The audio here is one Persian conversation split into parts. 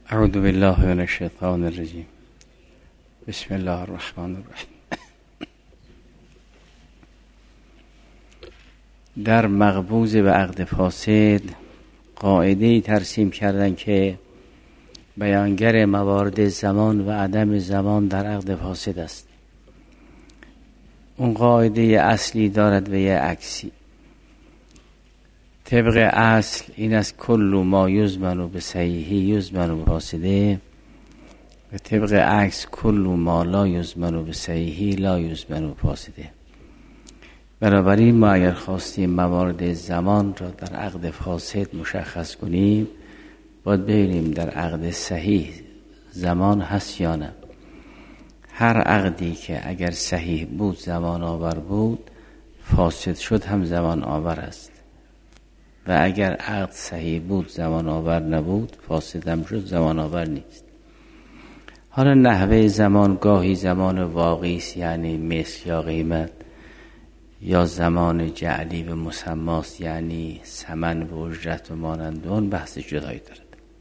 اعوذ بالله من الشیطان الرجیم. بسم الله الرحمن الرحیم. در مقبوض به عقد فاسد قاعده‌ای ترسیم کردن که بیانگر موارد زمان و عدم زمان در عقد فاسد است. اون قاعده اصلی دارد و یه عکسی. طبق اصل این است کل ما یضمن به صحیح یضمن به فاسده، و طبق عکس کل ما لا یضمن به صحیح لا یضمن به فاسده. بنابراین ما اگر خواستیم موارد زمان را در عقد فاسد مشخص کنیم، باید ببینیم در عقد صحیح زمان هست یا نه. هر عقدی که اگر صحیح بود زمان آور بود، فاسد شد هم زمان آور است، و اگر عقد صحیح بود زمان آور نبود، فاسد هم شد زمان آور نیست. حالا نحوه زمان گاهی زمان واقعی است، یعنی مثل یا قیمت، یا زمان جعلی و مسماست، یعنی ثمن و اجرت و مانند اون، بحث جدایی دارد.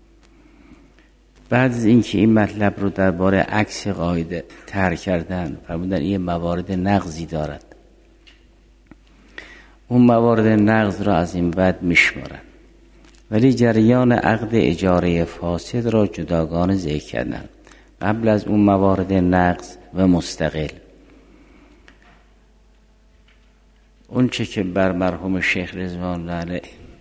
بعد از اینکه این مطلب رو درباره عکس قاعده طرح کردن، فرمودن این موارد نقضی دارد. اون موارد نقض را از این بعد میشمارن، ولی جریان عقد اجاره فاسد را جداگانه ذکر کردن قبل از اون موارد نقض و مستقل. اون چه که بر مرحوم شیخ رضوان الله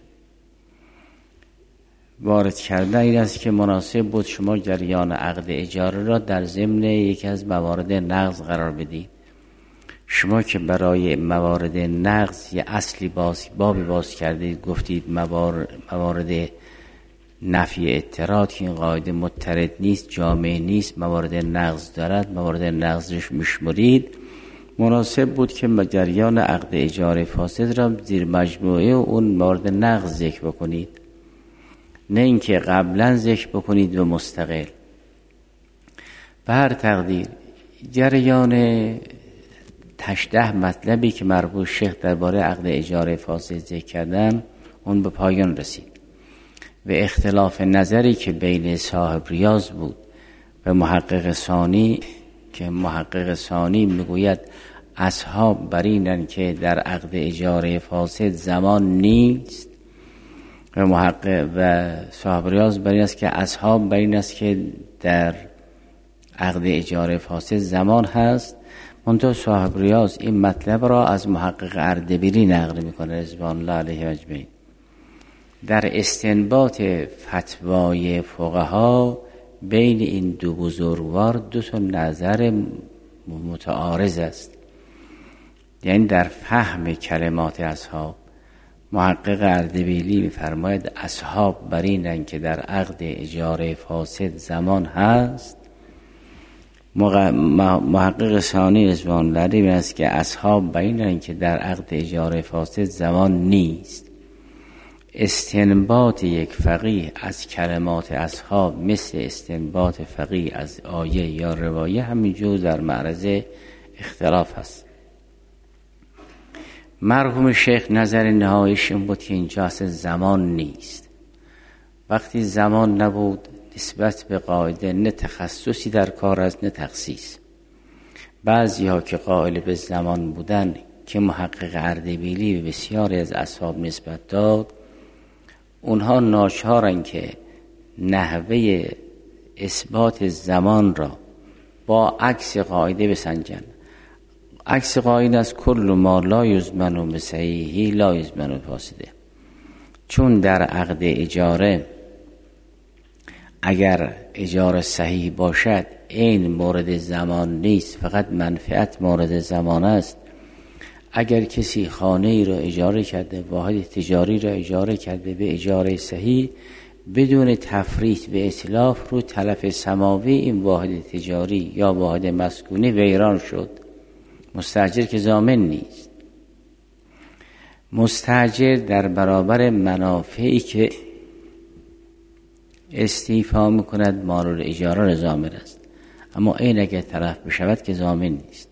وارد کردن این است که مناسب بود شما جریان عقد اجاره را در ضمن یکی از موارد نقض قرار بدید. شما که برای موارد نقض یه اصلی بابی باز کردید، گفتید موارد نفی اعتراض که این قاعده مضطرد نیست، جامع نیست، موارد نقض دارد، موارد نقضش میشمرید. مناسب بود که جریان عقد اجاره فاسد را زیر مجموعه اون موارد نقض ذکر بکنید، نه اینکه قبلا ذکر بکنید و مستقل. به هر تقدیر جریان 18 مطلبی که مرحوم شیخ درباره عقد اجاره فاسد ذکر کردن اون به پایان رسید و اختلاف نظری که بین صاحب ریاض بود و محقق ثانی، که محقق ثانی میگوید اصحاب بر اینن که در عقد اجاره فاسد زمان نیست، و محقق و صاحب ریاض بر این است که اصحاب بر این است که در عقد اجاره فاسد زمان هست. منتها صاحب ریاض این مطلب را از محقق اردبیلی نقل میکنه رضوان الله علیه اجمعین. در استنباط فتوای فقها بین این دو بزرگوار دو تا نظر متعارض است، یعنی در فهم کلمات اصحاب. محقق اردبیلی میفرماید اصحاب بر اینن که در عقد اجاره فاسد زمان هست. محقق ثانی رضوان الله علیه است که اصحاب بر اینن که در عقد اجاره فاسد زمان نیست. استنباط یک فقیه از کلمات اصحاب مثل استنباط فقیه از آیه یا روایه همینجور در معرض اختلاف است. مرحوم شیخ نظر نهاییش این بود که اینجا اصلا زمان نیست. وقتی زمان نبود نسبت به قاعده نه تخصصی در کار است نه تخصیص. بعضی ها که قائل به زمان بودن که محقق اردبیلی و بسیاری از اصحاب نسبت داد، اونها ناچارن که نحوه اثبات زمان را با عکس قاعده بسنجن. عکس قاعده از کل ما لا یضمن به صحیح لا یضمن به فاسده. چون در عقد اجاره اگر اجاره صحیح باشد این مورد زمان نیست، فقط منفعت مورد زمان است. اگر کسی خانه ای را اجاره کرده، واحد تجاری را اجاره کرده به اجاره صحیح بدون تفریط به اتلاف، رو تلف سماوی این واحد تجاری یا واحد مسکونی ویران شد. مستاجر که ضامن نیست. مستاجر در برابر منافعی که استیفا میکند مال اجاره را ضامن است، اما این اگر تلف بشود که ضامن نیست.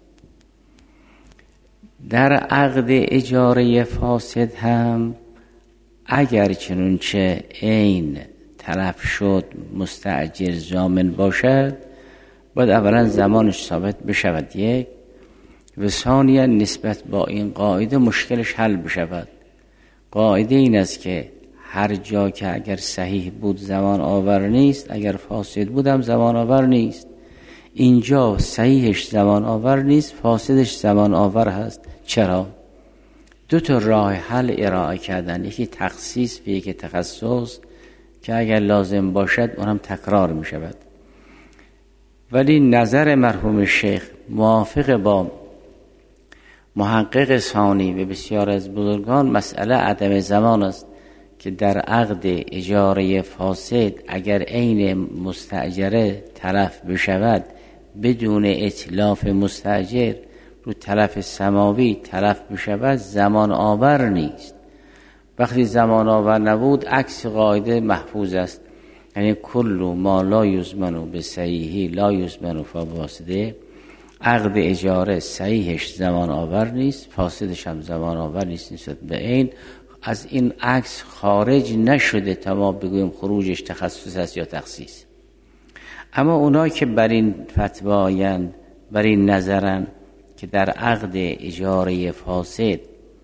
در عقد اجاره فاسد هم اگر چنونچه این تلف شد مستأجر ضامن باشد، باید اولا زمانش ثابت بشود یک، و ثانیا نسبت با این قاعده مشکلش حل بشود. قاعده این است که هر جا که اگر صحیح بود زمان آور نیست، اگر فاسد بودم زمان آور نیست. اینجا صحیحش زمان آور نیست، فاسدش زمان آور هست. چرا؟ دو تا راه حل ارائه کردن، یکی تخصیص و یکی تخصص، که اگر لازم باشد اونم تکرار می شود. ولی نظر مرحوم شیخ موافق با محقق ثانی و بسیار از بزرگان مسئله عدم زمان است، که در عقد اجاره فاسد اگر عین مستأجره تلف بشود بدون اتلاف مستأجر، رو تلف سماوی تلف بشود زمان آور نیست. وقتی زمان آور نبود عکس قاعده محفوظ است، یعنی کل ما لا یضمن بصحیحی لا یضمن فاسده. عقد اجاره صحیحش زمان آور نیست، فاسدش هم زمان آور نیست نسبت به عین. از این عکس خارج نشده تا ما بگویم خروجش تخصص است یا تخصیص. اما اونا که بر این فتوایند، بر این نظرن که در عقد اجاره فاسد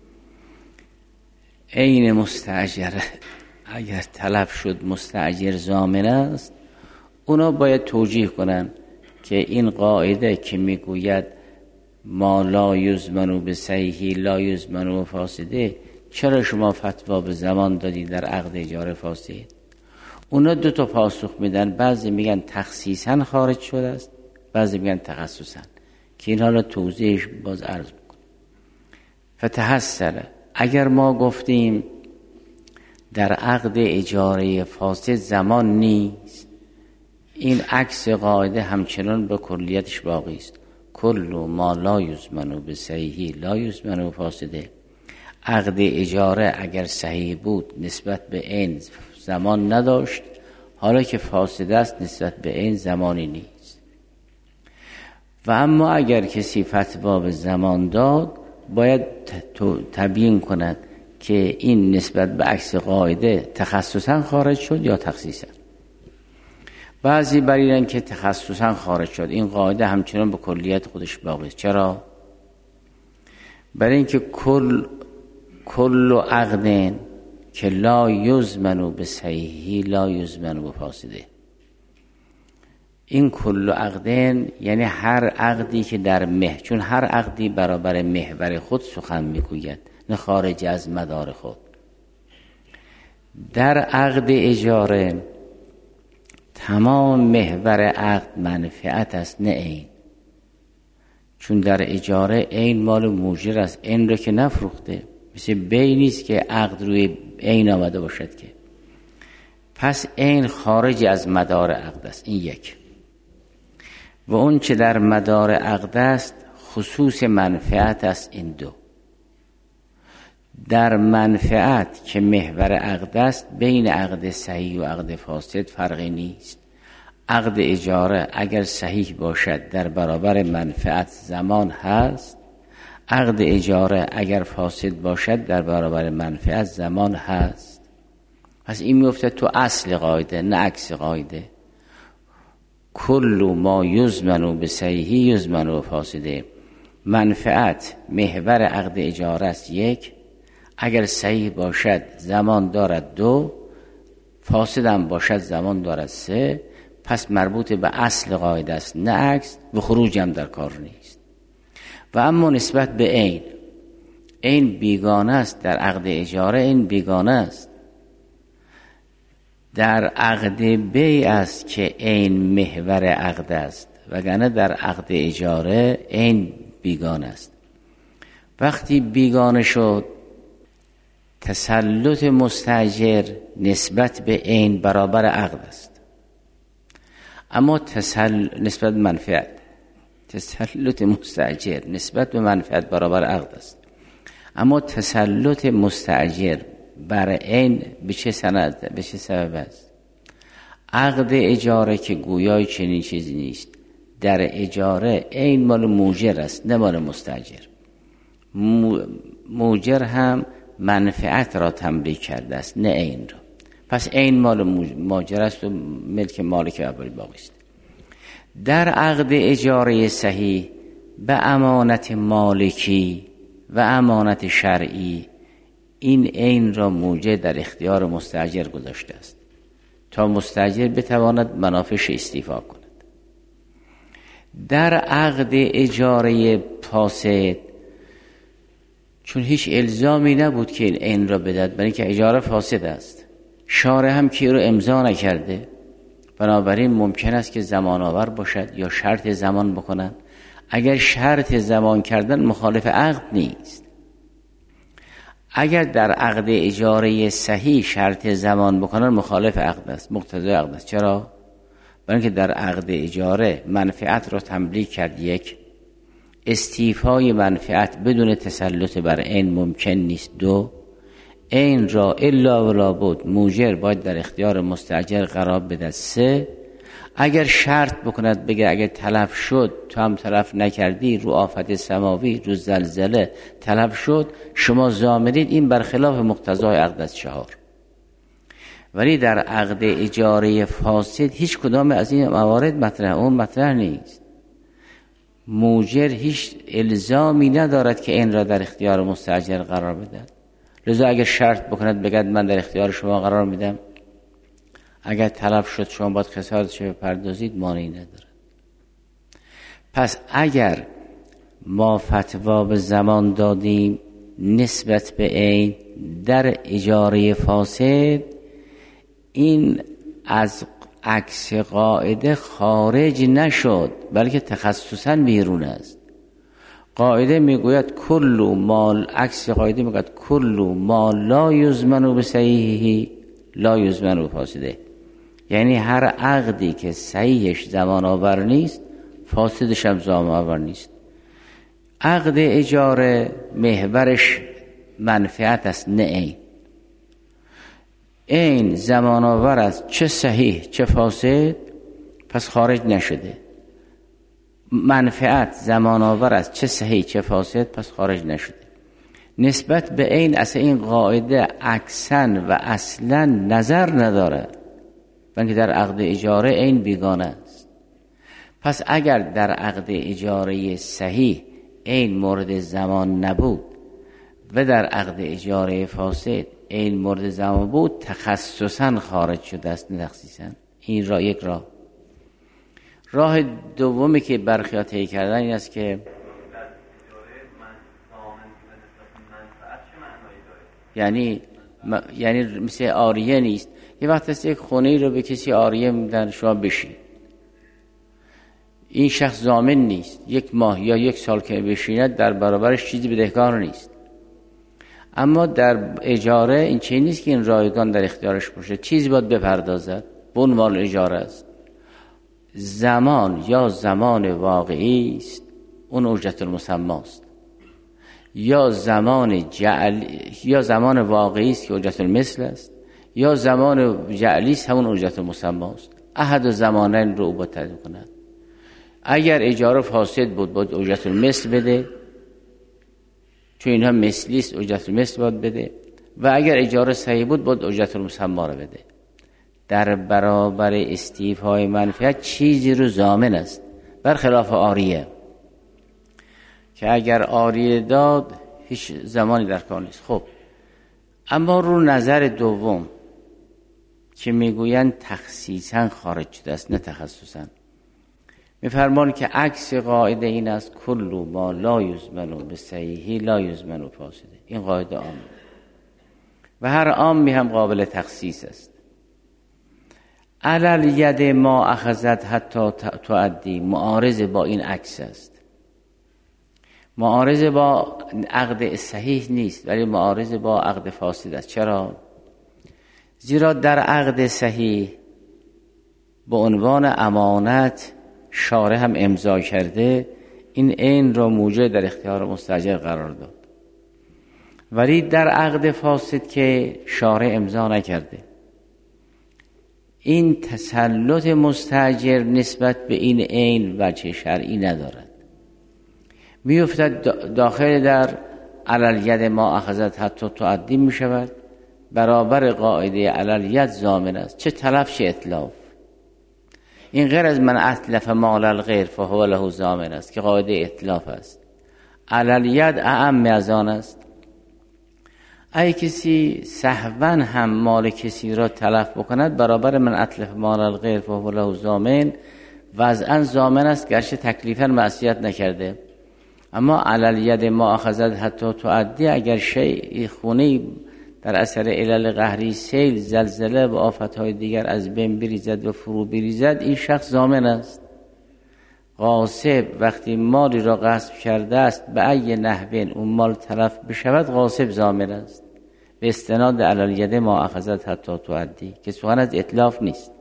عین مستأجره اگر تلف شد مستأجر ضامن است، اونا باید توجیه کنن که این قاعده که میگوید ما لا یضمن بصحیحی لا یضمن فاسده، چرا شما فتوا به زمان دادی در عقد اجاره فاسد؟ اونا دو تا پاسخ میدن، بعضی میگن تخصیصا خارج شده است، بعضی میگن تخصصا، که این حالا توضیحش باز عرض میکنم. فتحصل، اگر ما گفتیم در عقد اجاره فاسد زمان نیست، این عکس قاعده همچنان به کلیتش باقی است. کل ما لا یضمن بصحیحی لا یضمن فاسده. عقد اجاره اگر صحیح بود نسبت به عین زمان نداشت، حالا که فاسد است نسبت به عین زمانی نیست. و اما اگر کسی فتوا به زمان داد، باید تبیین کند که این نسبت به عکس قاعده تخصصا خارج شد یا تخصیصا. بعضی بریدن که تخصصا خارج شد، این قاعده همچنان به کلیت خودش باقی است. چرا؟ برای اینکه کل عقد که لا یضمن بصحیحی لا یضمن بفاسده، این کل عقدین یعنی هر عقدی که در چون هر عقدی برابر محور خود سخن میگوید، نه خارج از مدار خود. در عقد اجاره تمام محور عقد منفعت است نه عین، چون در اجاره عین مال موجر است، عین رو که نفروخته، مثل بی نیست که عقد روی عین آمده باشد که. پس عین خارج از مدار عقد است. این یک. و اون چه در مدار عقد است خصوص منفعت است. این دو. در منفعت که محور عقد است بین عقد صحیح و عقد فاسد فرقی نیست. عقد اجاره اگر صحیح باشد در برابر منفعت زمان هست، عقد اجاره اگر فاسد باشد در برابر منفعت زمان هست. پس این میفته تو اصل قاعده نه عکس قاعده. کل ما یضمن بصحیحی یضمن بفاسده. منفعت محور عقد اجاره است یک، اگر صحیح باشد زمان دارد دو، فاسد هم باشد زمان دارد سه. پس مربوط به اصل قاعده است نه عکس، و خروج هم در کار نیست. و اما نسبت به عین بیگانه است. در عقد اجاره این بیگانه است. در عقد بیع است که عین محور عقد است، وگرنه در عقد اجاره عین بیگانه است. وقتی بیگانه شد تسلط مستاجر نسبت به عین برابر عقد است، اما نسبت به منفعت تسلط مستاجر نسبت به منفعت برابر عقد است. اما تسلط مستاجر بر عین به چه سند، به چه سبب است؟ عقد اجاره که گویای چنین چیزی نیست. در اجاره عین مال موجر است نه مال مستاجر. موجر هم منفعت را تملیک کرده است نه عین را. پس عین مال ماجر است و ملک مالک ابوالباقی باقی است. در عقد اجاره صحیح به امانت مالکی و امانت شرعی این عین را موجب در اختیار مستاجر گذاشته است تا مستاجر بتواند منافعش استیفا کند. در عقد اجاره فاسد چون هیچ الزامی نبود که این عین را بدهد، برای اینکه اجاره فاسد است، شارع هم که رو امضا نکرده، بنابراین ممکن است که زمان آور باشد یا شرط زمان بکنند. اگر شرط زمان کردن مخالف عقد نیست. اگر در عقد اجاره صحیح شرط زمان بکنن مخالف عقد است، مقتضای عقد است. چرا؟ برای اینکه در عقد اجاره منفعت را تملیک کرد، یک، استیفای منفعت بدون تسلط بر عین ممکن نیست، دو، عین را الا ولا بد موجر باید در اختیار مستاجر قرار بده، سه، اگر شرط بکند بگه اگر تلف شد تو هم تلف نکردی، رو آفت سماوی، رو زلزله تلف شد، شما ضامنید، این برخلاف مقتضای عقد است، چهار. ولی در عقد اجاره فاسد هیچ کدام از این موارد مطرح نیست. موجر هیچ الزامی ندارد که این را در اختیار مستاجر قرار بده. لذا اگر شرط بکند بگد من در اختیار شما قرار میدم، اگر تلف شد شما باید خسارتش بپردازید، مانعی ندارد. پس اگر ما فتوا به زمان دادیم نسبت به عین در اجاره فاسد، این از عکس قاعده خارج نشد، بلکه تخصصاً بیرون است. قاعده میگوید کل مال، عکس قاعده میگوید کل مال لا یضمن بصحیحه لا یضمن بفاسده. یعنی هر عقدی که صحیحش زمان آور نیست فاسدش هم زمان آور نیست. عقد اجاره محورش منفعت است، نه عین. عین زمان آور است، چه صحیح چه فاسد، پس خارج نشده. منفعت زمان آور است، چه صحیح چه فاسد، پس خارج نشده. نسبت به عین اصلا این قاعده عکسن و اصلا نظر ندارد، بلکه در عقد اجاره عین بیگانه است. پس اگر در عقد اجاره صحیح عین مورد زمان نبود و در عقد اجاره فاسد عین مورد زمان بود، تخصصاً خارج شده است، نه تخصیصاً. این یک راه دومی که برخی طی کردن این است که یعنی مثل عاریه نیست. یه وقت است یک خونه رو به کسی عاریه میدن شما بشین، این شخص ضامن نیست، یک ماه یا یک سال که بشیند در برابرش چیزی بدهکار نیست. اما در اجاره این چیزی نیست که این رایگان در اختیارش باشه، چیزی باید بپردازد، بون مال اجاره است. زمان یا زمان واقعی است، اون اجرت المسمی است، یا زمان واقعی است که اجرت المثل است، یا زمان جعلی است همون اجرت المسمی است. احد زمانین رو باید تعیین کند. اگر اجاره فاسد بود باید اجرت المثل بده، چون اینها مثلی است، اجرت المثل باید بده، و اگر اجاره صحیح بود باید اجرت المسمی رو بده. در برابر استیفای منفعت چیزی رو ضامن است، برخلاف عاریه که اگر عاریه داد هیچ زمانی در کار نیست. خب اما رو نظر دوم که میگویند تخصیصاً خارج شده است، نه تخصصاً، میفرمان که عکس قاعده این است کل ما لا یضمن بصحیحه لا یضمن بفاسده. این قاعده عامه و هر عامی هم قابل تخصیص است. علل ید ما اخذت حتی تؤدی، معارض با این عکس است، معارض با عقد صحیح نیست ولی معارض با عقد فاسد است. چرا؟ زیرا در عقد صحیح به عنوان امانت شارع هم امضا کرده، این عین را موجب در اختیار مستاجر قرار داد، ولی در عقد فاسد که شارع امضا نکرده، این تسلط مستاجر نسبت به این عین وجه شرعی ندارد، میافتد داخل در علل ید ما اخذت حتی تؤدی می شود برابر قاعده علالید ضامن است، چه تلف چه اتلاف. این غیر از من اتلف مال الغیر فهو له ضامن است که قاعده اتلاف است. علالید اعم از آن است. اگه کسی سهوا هم مال کسی را تلف بکند برابر من اتلف مال الغیر فهو له ضامن، وضعا ضامن است گرچه تکلیفا معصیت نکرده. اما علالید ما اخذت حتی تعدی، اگر شیء خونه در اثر علل قهری، سیل، زلزله و آفتهای دیگر از بین بریزد و فرو بریزد، این شخص ضامن است. غاصب وقتی مالی را غصب کرده است به ای نحوین اون مال تلف بشود، غاصب ضامن است به استناد علالید ما اخذت حتی تعدی که سخن از اتلاف نیست.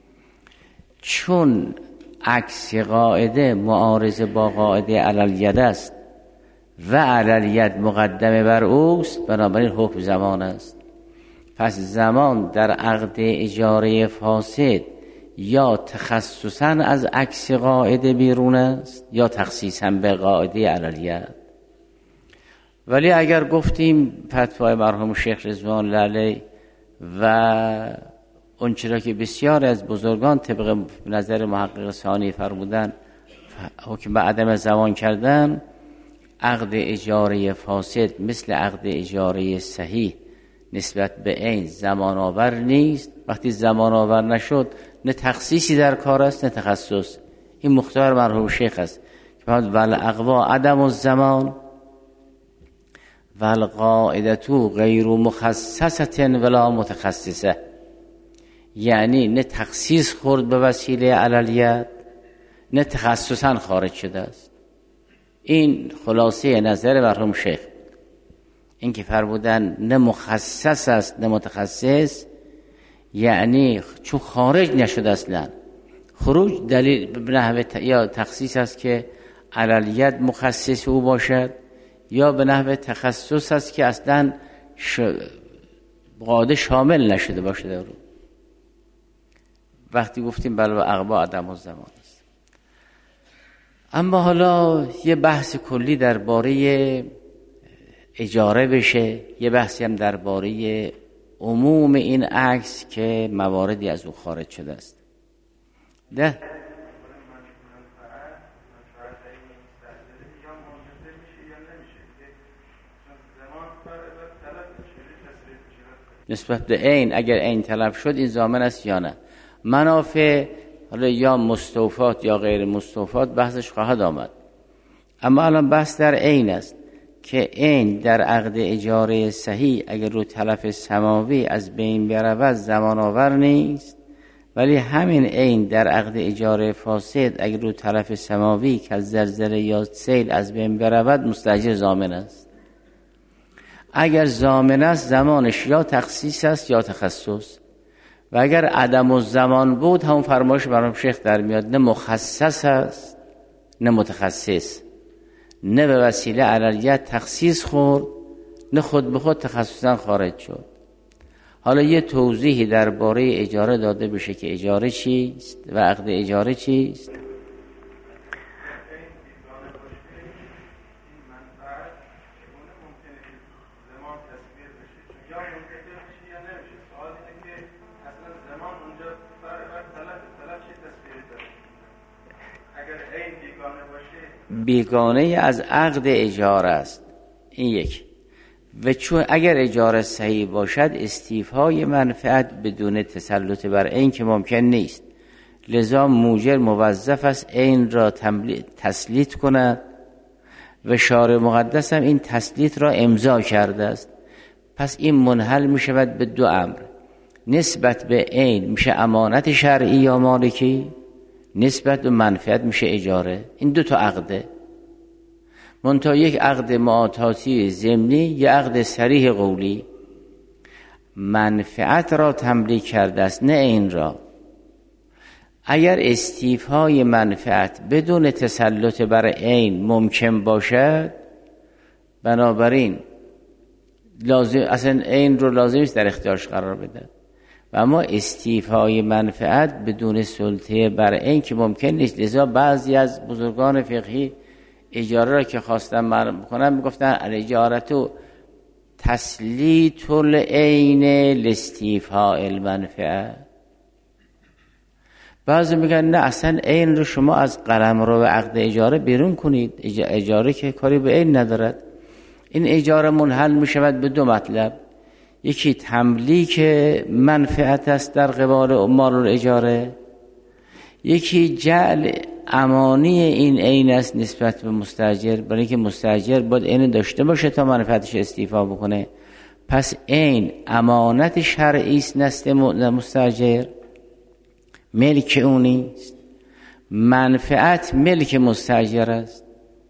چون عکس قاعده معارضه با قاعده علالید است و علالید مقدمه بر اوست، بنابراین حکم زمان است. پس زمان در عقد اجاره فاسد یا تخصصاً از عکس قاعده بیرون است یا تخصیصاً به قاعده علالید. ولی اگر گفتیم فتوای مرحوم شیخ رضوان الله علیه و اون چرا که بسیار از بزرگان طبق نظر محقق ثانی فرمودن حکم به عدم زمان کردن، عقد اجاره فاسد مثل عقد اجاره صحیح نسبت به عین زمان آور نیست. وقتی زمان آور نشد نه تخصیصی در کار است نه تخصص. این مختار مرحوم شیخ است که ول اقوا عدم الزمان ول قاعدتو غیر مخصصه ولا متخصصه، یعنی نه تخصیص خورد به وسیله علالید نه تخصصا خارج شده است. این خلاصه نظر مرحوم شیخ. این که فرمودن نه مخصص است نه متخصص، یعنی چون خارج نشده اصلا. خروج دلیل به نحو یا تخصیص است که علالید مخصص او باشد، یا به نحو تخصص است که اصلا قاعده شامل نشده باشه در او. وقتی گفتیم بل و اقوا عدم الزمان است. اما حالا یه بحث کلی درباره اجاره بشه، یه بحثی هم درباره عموم این عکس که مواردی از او خارج شده است. ده نسبت به عین، اگر عین تلف شد این ضامن است یا نه. منافع حالا یا مستوفات یا غیر مستوفات بحثش خواهد آمد. اما الان بحث در عین است که عین در عقد اجاره صحیح اگر رو تلف سماوی از بین برود زمان آور نیست، ولی همین عین در عقد اجاره فاسد اگر رو تلف سماوی که از زلزله یا سیل از بین برود مستاجر ضامن است. اگر ضامن است زمانش یا تخصیص است یا تخصص، و اگر عدم الزمان بود همون فرمایش مرحوم شیخ در میاد، نه مخصص است نه متخصص، نه به وسیله علالید تخصیص خورد نه خود به خود تخصصا خارج شد. حالا یه توضیحی درباره اجاره داده بشه که اجاره چیست و عقد اجاره چیست. بیگانه از عقد اجاره است، این یک. و چون اگر اجاره صحیح باشد استیفای منفعت بدون تسلط بر عین که ممکن نیست، لذا موجر موظف است عین را تسلیط کند و شارع مقدس هم این تسلیط را امضا کرده است. پس این منحل می شود به دو امر. نسبت به عین میشه امانت شرعی یا مالکی، نسبت به منفعت میشه اجاره. این دو تا عقده. منتها یک عقد معاطاتی ضمنی، یک عقد صریح قولی. منفعت را تملیک کرده است نه عین را. اگر استیفای منفعت بدون تسلط بر عین ممکن باشد، بنابراین لازم اصلا عین رو لازم است در اختیارش قرار بده. و اما استیفای منفعت بدون سلطه بر عین که ممکن نیست. لذا بعضی از بزرگان فقهی اجاره را که خواستن معلوم کنن میگفتن الاجارتو تسلیط العین لاستیفاء المنفعه. بعضی میگن نه اصلا عین رو شما از قلمرو و عقد اجاره بیرون کنید، اجاره که کاری به عین ندارد. این اجاره منحل میشود به دو مطلب، یکی تملیک منفعت است در قبال مال الاجاره، یکی جعل امانی این عین است نسبت به مستاجر، برای اینکه مستاجر باید عین داشته باشه تا منفعتش استیفا بکنه. پس عین امانت شرعی است نزد مستاجر، ملک او نیست. منفعت ملک مستاجر است.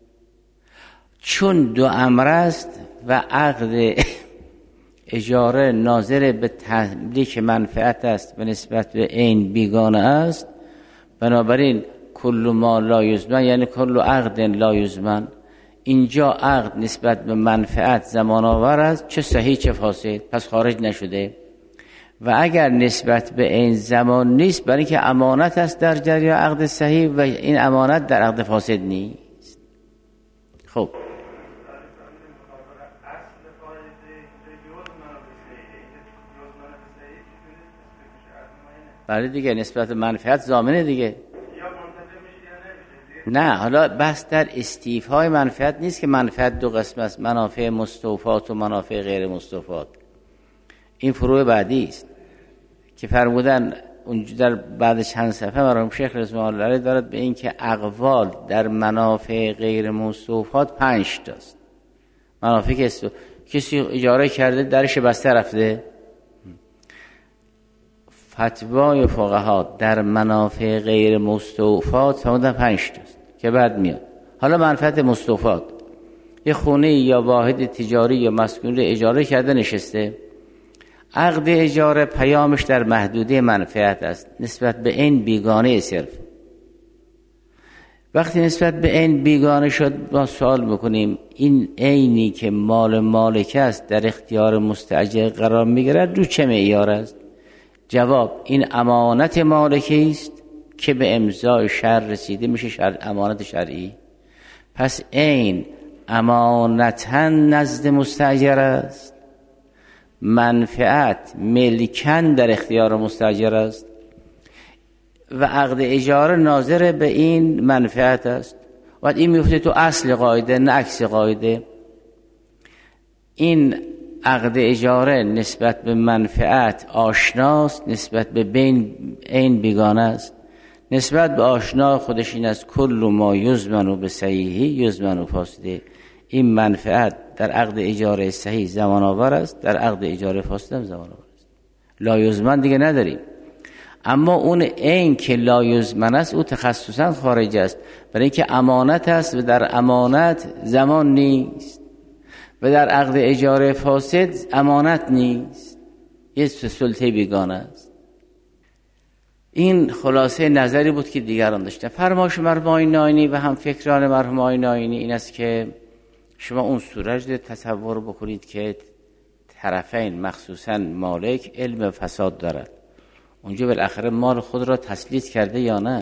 چون دو امر است و عقد اجاره ناظر به تملیک منفعت است و نسبت به عین بیگانه است، بنابراین کل ما لا یضمن یعنی کل عقد لا یضمن، اینجا عقد نسبت به منفعت زمان آور است، چه صحیح چه فاسد، پس خارج نشده. و اگر نسبت به این زمان نیست، برای اینکه امانت است در جریان عقد صحیح و این امانت در عقد فاسد نیست. خب برای دیگه نسبت منفعت ضامنه دیگه. نه حالا بحث در استیفای منفعت نیست که منفعت دو قسم است، منافع مستوفات و منافع غیر مستوفات. این فروع بعدی است که فرمودن اونجا در بعد چند صفحه مرحوم شیخ رضوان الله علیه دارد به این که اقوال در منافع غیر مستوفات 5 تاست. منافع که کسی اجاره کرده درش بسته رفته، فتوای فقها در منافع غیر مستوفات فرمودن 5 تاست که بعد میاد. حالا منفعت مستوفات، یه خونه یا واحد تجاری یا مسکونی اجاره کرده نشسته، عقد اجاره پیامش در محدوده منفعت است، نسبت به این بیگانه صرف. وقتی نسبت به این بیگانه شد ما سوال میکنیم این عینی که مال مالک است در اختیار مستاجر قرار میگیرد رو چه معیار است؟ جواب این امانت مالکی است که به امضای شرع رسیده میشه امانت شرعی. پس این امانتا نزد مستاجر است، منفعت ملکن در اختیار مستاجر است و عقد اجاره ناظر به این منفعت است. و این میفته تو اصل قاعده نه عکس قاعده. این عقد اجاره نسبت به منفعت آشناست، نسبت به بین این بیگانه است. نسبت به آشنا خودش این است کل ما یضمن به صحیحی یضمن فاسده. این منفعت در عقد اجاره صحیح زمان آور است، در عقد اجاره فاسد هم زمان آور است. لا یضمن دیگه نداریم. اما اون این که لا یضمن است او تخصصا خارج است، برای اینکه امانت است و در امانت زمان نیست و در عقد اجاره فاسد امانت نیست، یه سلطه بیگانه است. این خلاصه نظری بود که دیگران داشتن. فرمایش مرحوم آیین ناینی و هم فکران مرحوم آیین ناینی این است که شما اون صورت تصور بکنید که طرفین مخصوصا مالک علم فساد دارد، اونجا بالاخره مال خود را تسلیط کرده یا نه؟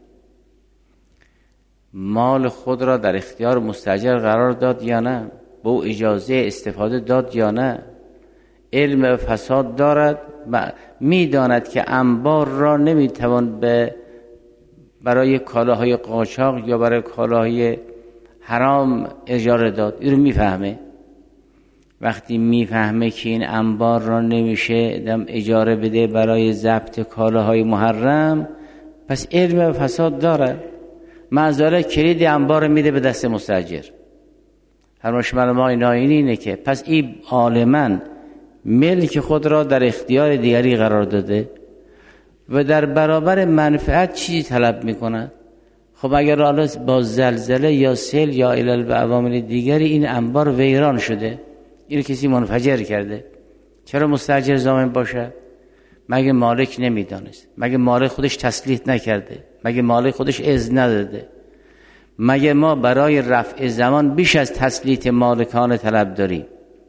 مال خود را در اختیار مستاجر قرار داد یا نه؟ به او اجازه استفاده داد یا نه؟ علم فساد دارد، میداند که انبار را نمیتوان برای کالاهای قاچاق یا برای کالاهای حرام اجاره داد. این رو میفهمه. وقتی میفهمه که این انبار را نمیشه اجاره بده برای ضبط کالاهای محرم، پس علم فساد داره. معذره کلید انبار میده به دست مستاجر. فرمایش مرحوم آیین ناینی اینه که پس این عالماً ملک خود را در اختیار دیگری قرار داده و در برابر منفعت چیزی طلب میکند. خب اگر حالا با زلزله یا سیل یا علل و عوامل دیگری این انبار ویران شده، این کسی منفجر کرده، چرا مستاجر ضامن باشه؟ مگه مالک نمیدانست؟ مگه مالک خودش تسلیط نکرده؟ مگه مالک خودش اذن نداده؟ مگه ما برای رفع زمان بیش از تسلیط مالکان طلب داریم؟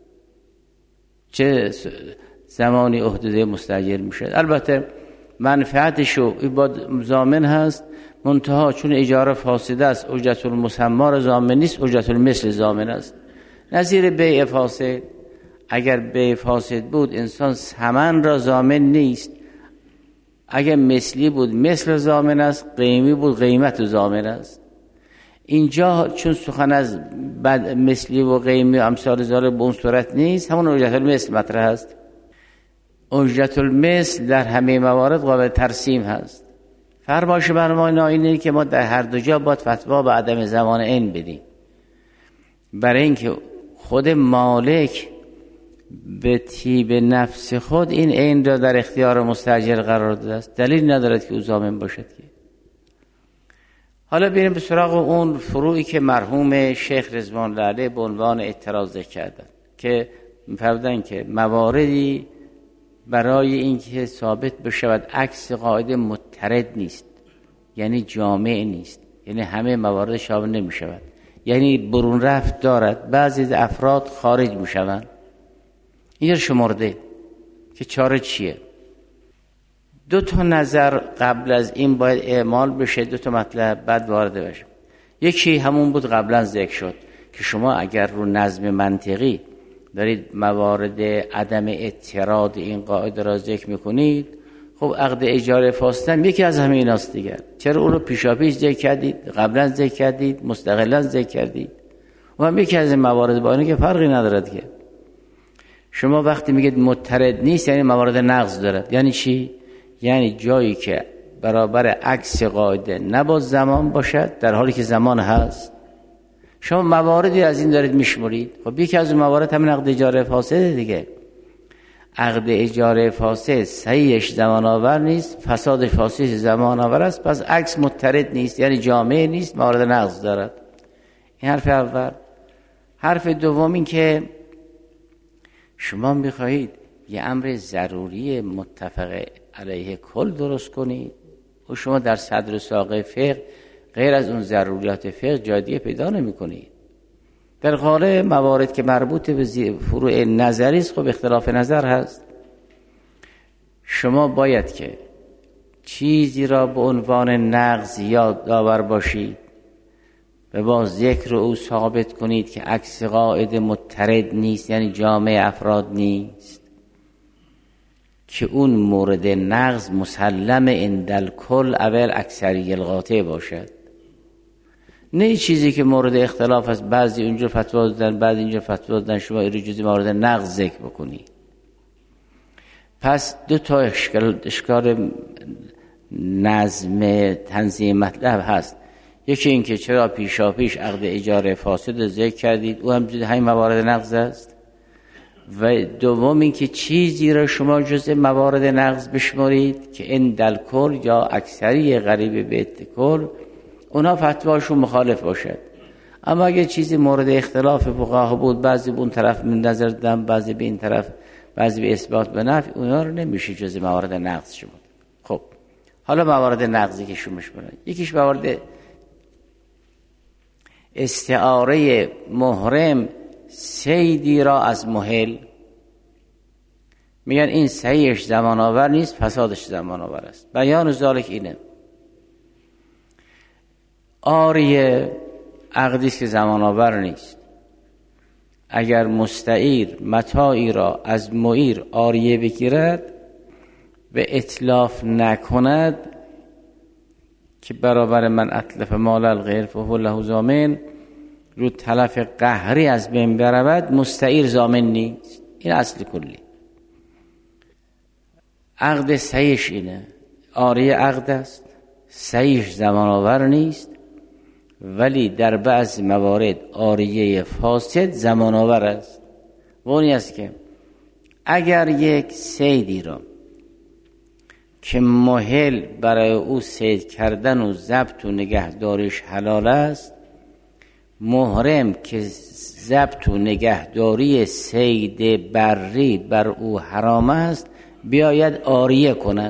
چه زمانی عهده مستاجر میشه؟ البته منفعتشو ضامن هست، منتها چون اجاره فاسده است اجرت المسمار ضامن نیست، اجرت المثل ضامن است. نظیر بیع فاسد اگر بیع فاسد بود انسان ثمن را ضامن نیست، اگر مثلی بود مثل ضامن است، قیمی بود قیمت ضامن است. اینجا چون سخن از مثلی و قیمی و امثال ذالک به اون صورت نیست، همون اجرت المثل مطرح است. اجرت المثل در همه موارد قابل ترسیم هست. فرمایش برنامه اینه که ما در هر دو جا باید فتوا به عدم زمان عین بدیم، برای اینکه خود مالک به طیب نفس خود این عین را در اختیار مستاجر قرار داده است، دلیل ندارد که او ضامن باشد. که حالا بریم به سراغ اون فروعی که مرحوم شیخ رضوان الله علیه به عنوان اعتراض کردند، که می‌فرمودند که مواردی برای اینکه ثابت بشود عکس قاعده مضطرد نیست، یعنی جامع نیست، یعنی همه موارد شامل نمی‌شود، یعنی برون رفت دارد، بعضی از افراد خارج می‌شوند. این شمرده که چاره چیه؟ دو تا نظر قبل از این باید اعمال بشه، دو تا مطلب بعد وارد بشه. یکی همون بود قبلا ذکر شد که شما اگر رو نظم منطقی دارید موارد عدم اعتراض این قاعده را ذکر میکنید، خب عقد اجاره فاسد یکی از همه ایناست دیگر. چرا اون رو پیشاپیش ذکر کردید، قبلا ذکر کردید، مستقلا ذکر کردید؟ و هم یکی از این موارد با اینه که فرقی ندارد. که شما وقتی میگید مضطرد نیست یعنی موارد نقض دارد. یعنی چی؟ یعنی جایی که برابر عکس قاعده نباید زمان باشد در حالی که زمان هست. شما مواردی از این دارید میشمرید. خب یکی از اون موارد همین عقد اجاره فاسده دیگه. عقد اجاره فاسد صحیحش زمان آور نیست، فسادش فاسد زمان آور است، پس عکس مضطرد نیست یعنی جامع نیست، موارد نقض دارد. این حرف اول. حرف دوم این که شما میخواهید یه امر ضروری متفق علیه کل درست کنید و شما در صدر ساقه فقه غیر از اون ضروریات فقه جای دیگه پیدا نمی کنید. در قالب موارد که مربوط به فروع نظری است خب اختلاف نظر هست. شما باید که چیزی را به عنوان نقض یادآور باشید و با ذکر او ثابت کنید که عکس قاعده مضطرد نیست یعنی جامع افراد نیست، که اون مورد نقض مسلم عند کل اول اکثری القاطع باشد، نه چیزی که مورد اختلاف است، بعضی اونجا فتوا دادن بعضی اینجا فتوا دادن، شما این جزئی مورد نقض ذکر بکنید. پس دو تا اشکال نظم تنظیم مطلب هست. یکی این که چرا پیشاپیش عقد اجاره فاسد ذکر کردید، او هم همین موارد نقض است. و دوم این که چیزی را شما جزء موارد نقض بشمارید که این دلکل یا اکثری غریب به کل اونا فتواشون مخالف باشد. اما اگه چیزی مورد اختلاف فقها بود، بعضی به اون طرف من نظر دادن، بعضی به این طرف، بعضی به اثبات به نفی، اونا رو نمیشه جزء موارد نقض شما. خب حالا موارد نقضی که شما میشمارید، یکیش موارد استعاره محرم صیدی را از محل، میگن این صحیحش زمان آور نیست، فسادش زمان آور است. بیان ذالک اینه: آریه عقدی است که زمان آور نیست. اگر مستعیر متاعی را از معیر آریه بگیرد و اتلاف نکند که برابر من اتلف مال الغیر فهو له ضامن، رو تلف قهری از بین برود، مستعیر ضامن نیست. این اصل کلی. عقد صحیحش اینه، آریه عقد است، صحیحش زمان آور نیست، ولی در بعض موارد آریه فاسد زمان آور است. و اونی است که اگر یک صیدی را که محل برای او صید کردن و ضبط و نگهداریش حلال است، محرم که ضبط و نگهداری صید بری بر او حرام است، بیاید آریه کند.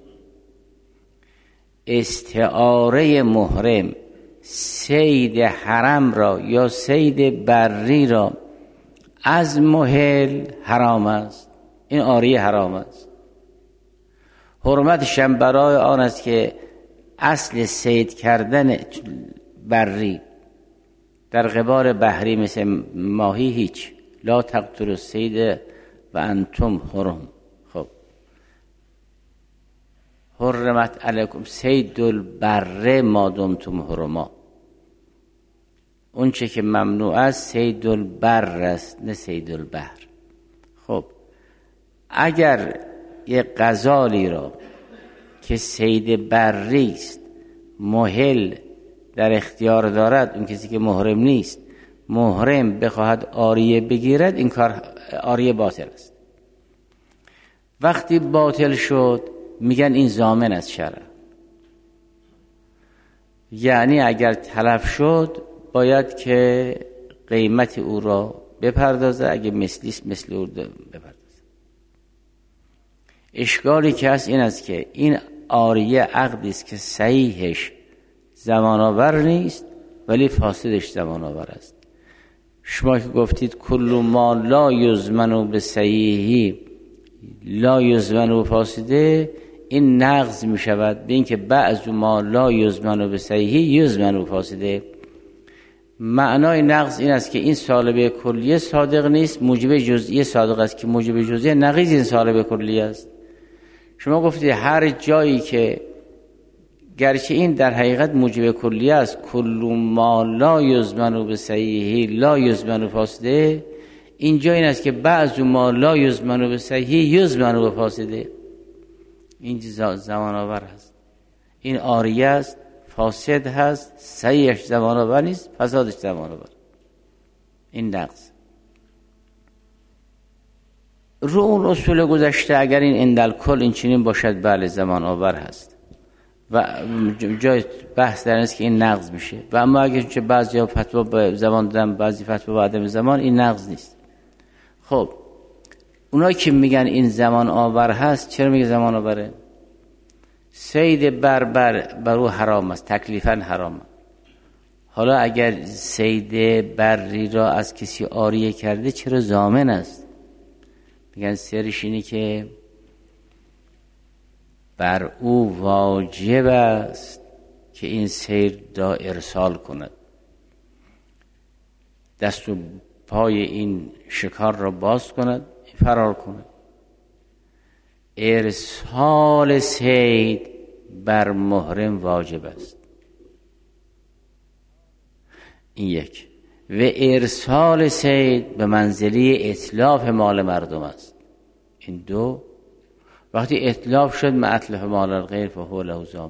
استعاره محرم صید حرم را یا صید بری را از محل حرام است، این آریه حرام است. حرمتش هم برای آن است که اصل صید کردن بری در قبال بحری مثل ماهی هیچ، لا تقتلوا الصید و انتم حرم. خب حرمت علیکم صید البر ما دمتم حرما. اون چه که ممنوع است صید البر است نه صید البحر. خب اگر یه غزالی را که صید بری است محل در اختیار دارد، اون کسی که محرم نیست محرم بخواهد عاریه بگیرد، این کار عاریه باطل است. وقتی باطل شد میگن این ضامن از شرع، یعنی اگر تلف شد باید که قیمت او را بپردازه، اگه مثلیست مثل او بپردازه. اشکالی که هست این است که این عاریه عقدی است که صحیحش زمان آور نیست ولی فاسدش زمان آور است. شما که گفتید کل ما لا یضمن بصحیحی لا یضمن بفاسده، این نقض می شود به اینکه بعض ما لا یضمن بصحیحی یضمن بفاسده. معنای نقض این است که این سالبه کلیه صادق نیست، موجب جزئیه صادق است که موجب جزئیه نقیض این سالبه کلیه است. شما گفتید هر جایی که گرچه این در حقیقت موجب کلیه است، کل ما لا یضمن بصحیحی لا یضمن بفاسده، اینجا این است که بعض ما لا یضمن بصحیحی یضمن بفاسده. این زمان آور هست، این عاریه است، فاسد هست، صحیحش زمان آور نیست، فسادش زمان آور. این نقص رو اون اصول گذشته اگر این اندل کل این چنین باشد بله زمان آور هست و جای بحث در این است که این نقض میشه. و اما اگر چه بعضی ها فتوا به زمان دادن بعضی فتوا به عدم زمان، این نقض نیست. خب اونایی که میگن این زمان آور هست چرا میگه زمان آوره؟ صید برو حرام است، تکلیفاً حرام. حالا اگر صید بری را از کسی عاریه کرده چرا ضامن است؟ میگن سرش اینی که بر او واجب است که این صید را ارسال کند، دست و پای این شکار را باز کند، فرار کند. ارسال صید بر محرم واجب است، این یک. و ارسال صید به منزله اتلاف مال مردم است، این دو. وقتی اتلاف شد معتلف مال الغیر فهو له ضامن.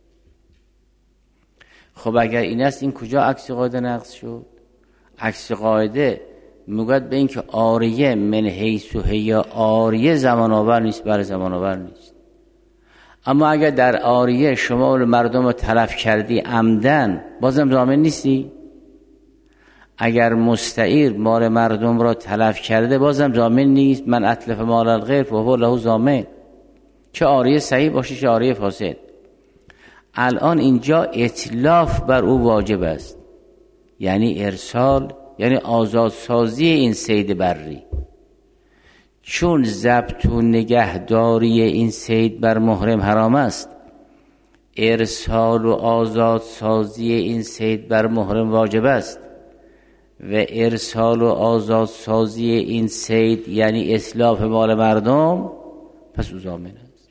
خب اگر این است این کجا عکس قاعده نقض شد؟ عکس قاعده میگوید به این که عاریه من حیث هی عاریه زمان آور نیست، بر زمان آور نیست. اما اگر در عاریه شما مردم رو تلف کردی عمدن بازم ضامن نیستی؟ اگر مستعیر مال مردم را تلف کرده بازم ضامن نیست. من اتلف مال الغیر فهو له ضامن، چه عاریه صحیح باشه چه عاریه فاسد. الان اینجا اتلاف بر او واجب است، یعنی ارسال، یعنی آزادسازی این صید بری. چون ضبط و نگهداری این صید بر محرم حرام است، ارسال و آزادسازی این صید بر محرم واجب است. و ارسال و آزادسازی این صید یعنی اتلاف مال مردم، پس او ضامن است.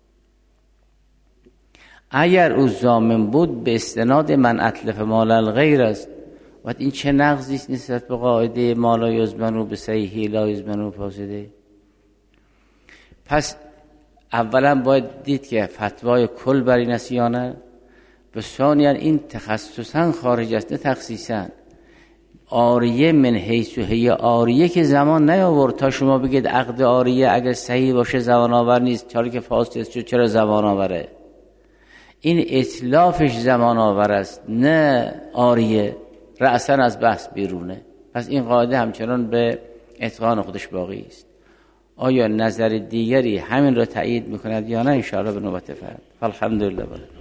اگر او ضامن بود به استناد من اتلف مال الغیر است. و این چه نقضی است نسبت به قاعده ما لا یضمن بصحیحی لا یضمن بفاسده؟ پس اولا باید دید که فتوای کل بر این است یا نه، و ثانیا این تخصصا خارج است نه تخصیصا. عاریه من حیث هی عاریه که زمان نیاورد تا شما بگید عقد عاریه اگر صحیح باشه زمان آور نیست، چرا که فاسد است چرا زمان آوره؟ این اتلافش زمان آور است نه عاریه، رأساً از بحث بیرونه. پس این قاعده همچنان به اتقان خودش باقی است. آیا نظر دیگری همین را تایید میکند یا نه؟ ان شاء الله به نوبت فردا. الحمدلله.